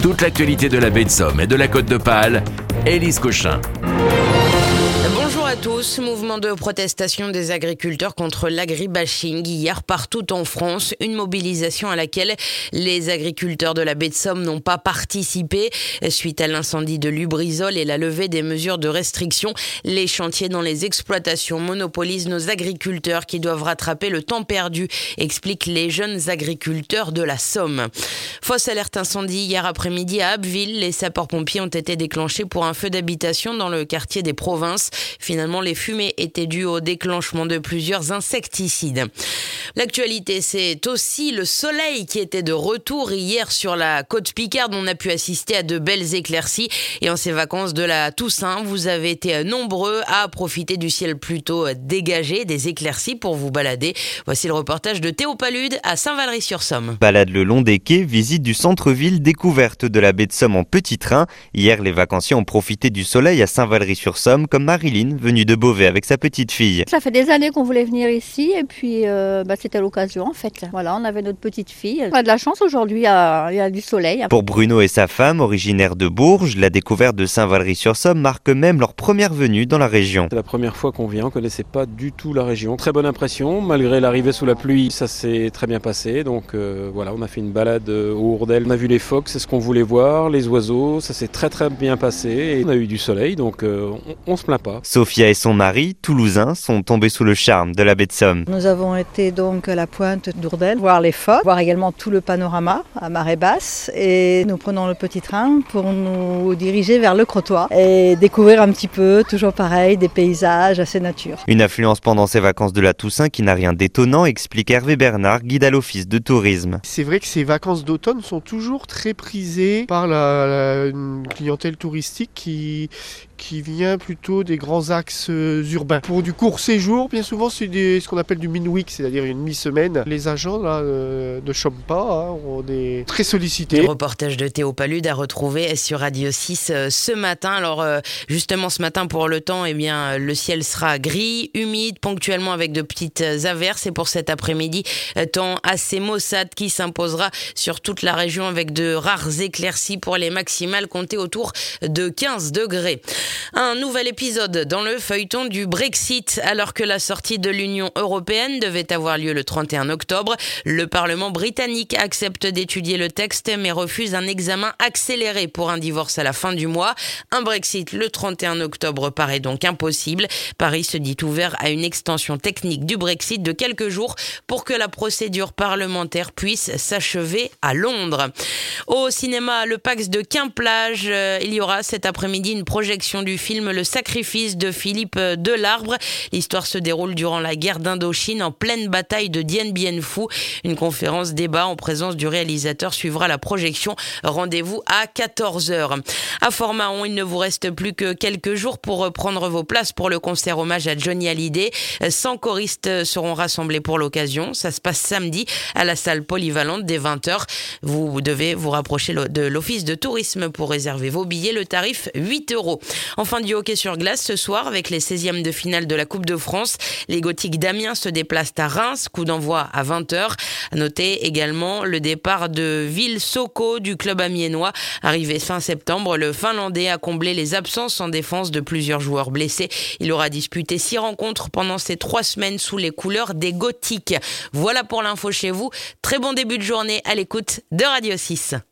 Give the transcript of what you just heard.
Toute l'actualité de la baie de Somme et de la Côte d'Opale, Élise Cochin. Bonjour à tous. Mouvement de protestation des agriculteurs contre l'agribashing hier partout en France. Une mobilisation à laquelle les agriculteurs de la baie de Somme n'ont pas participé. Suite à l'incendie de Lubrizol et la levée des mesures de restriction, les chantiers dans les exploitations monopolisent nos agriculteurs qui doivent rattraper le temps perdu, expliquent les jeunes agriculteurs de la Somme. Fausse alerte incendie hier après-midi à Abbeville. Les sapeurs-pompiers ont été déclenchés pour un feu d'habitation dans le quartier des Provinces. Finalement, les fumées étaient dues au déclenchement de plusieurs insecticides. L'actualité, c'est aussi le soleil qui était de retour hier sur la côte Picarde. On a pu assister à de belles éclaircies. Et en ces vacances de la Toussaint, vous avez été nombreux à profiter du ciel plutôt dégagé, des éclaircies pour vous balader. Voici le reportage de Théo Palude à Saint-Valery-sur-Somme. Balade le long des quais, visite du centre-ville, découverte de la baie de Somme en petit train. Hier, les vacanciers ont profité du soleil à Saint-Valery-sur-Somme, comme Marilyn, venue de Beauvais avec sa petite fille. Ça fait des années qu'on voulait venir ici et puis c'était l'occasion en fait. Voilà, on avait notre petite fille. On a de la chance aujourd'hui, il y a du soleil. Pour Bruno et sa femme, originaires de Bourges, la découverte de Saint-Valery-sur-Somme marque même leur première venue dans la région. C'est la première fois qu'on vient, on ne connaissait pas du tout la région. Très bonne impression, malgré l'arrivée sous la pluie, ça s'est très bien passé. Donc voilà, on a fait une balade au Hourdel. On a vu les phoques, c'est ce qu'on voulait voir, les oiseaux, ça s'est très très bien passé. Et on a eu du soleil, donc on se plaint pas. Sophia et son mari, toulousain, sont tombés sous le charme de la baie de Somme. Nous avons été donc à la pointe d'Hourdel, voir les phoques, voir également tout le panorama à marée basse. Et nous prenons le petit train pour nous diriger vers le Crotoy et découvrir un petit peu, toujours pareil, des paysages assez nature. Une affluence pendant ces vacances de la Toussaint qui n'a rien d'étonnant, explique Hervé Bernard, guide à l'office de tourisme. C'est vrai que ces vacances d'automne sont toujours très prisées par une clientèle touristique qui vient plutôt des grands axes urbains. Pour du court séjour, bien souvent c'est ce qu'on appelle du min-week, c'est-à-dire une mi-semaine. Les agents là ne chôment pas, hein, on est très sollicités. Le reportage de Théo Palude à retrouver sur Radio 6 ce matin. Alors justement ce matin pour le temps, le ciel sera gris, humide, ponctuellement avec de petites averses. Et pour cet après-midi, temps assez maussade qui s'imposera sur toute la région avec de rares éclaircies pour les maximales comptées autour de 15 degrés. Un nouvel épisode dans le feuilleton du Brexit. Alors que la sortie de l'Union européenne devait avoir lieu le 31 octobre, le Parlement britannique accepte d'étudier le texte mais refuse un examen accéléré pour un divorce à la fin du mois. Un Brexit le 31 octobre paraît donc impossible. Paris se dit ouvert à une extension technique du Brexit de quelques jours pour que la procédure parlementaire puisse s'achever à Londres. Au cinéma, le Pax de Quimplage, il y aura cet après-midi une projection du film Le Sacrifice de Philippe Delarbre. L'histoire se déroule durant la guerre d'Indochine en pleine bataille de Dien Bien Phu. Une conférence débat en présence du réalisateur suivra la projection. Rendez-vous à 14h. À Fort-Mahon, il ne vous reste plus que quelques jours pour prendre vos places pour le concert hommage à Johnny Hallyday. 100 choristes seront rassemblés pour l'occasion. Ça se passe samedi à la salle polyvalente dès 20h. Vous devez vous rapprocher de l'office de tourisme pour réserver vos billets. Le tarif 8€. Enfin, du hockey sur glace ce soir avec les 16e de finale de la Coupe de France. Les Gothiques d'Amiens se déplacent à Reims, coup d'envoi à 20h. À noter également le départ de Ville-Soko du club amiénois. Arrivé fin septembre, le Finlandais a comblé les absences en défense de plusieurs joueurs blessés. Il aura disputé 6 rencontres pendant ces 3 semaines sous les couleurs des Gothiques. Voilà pour l'info chez vous. Très bon début de journée à l'écoute de Radio 6.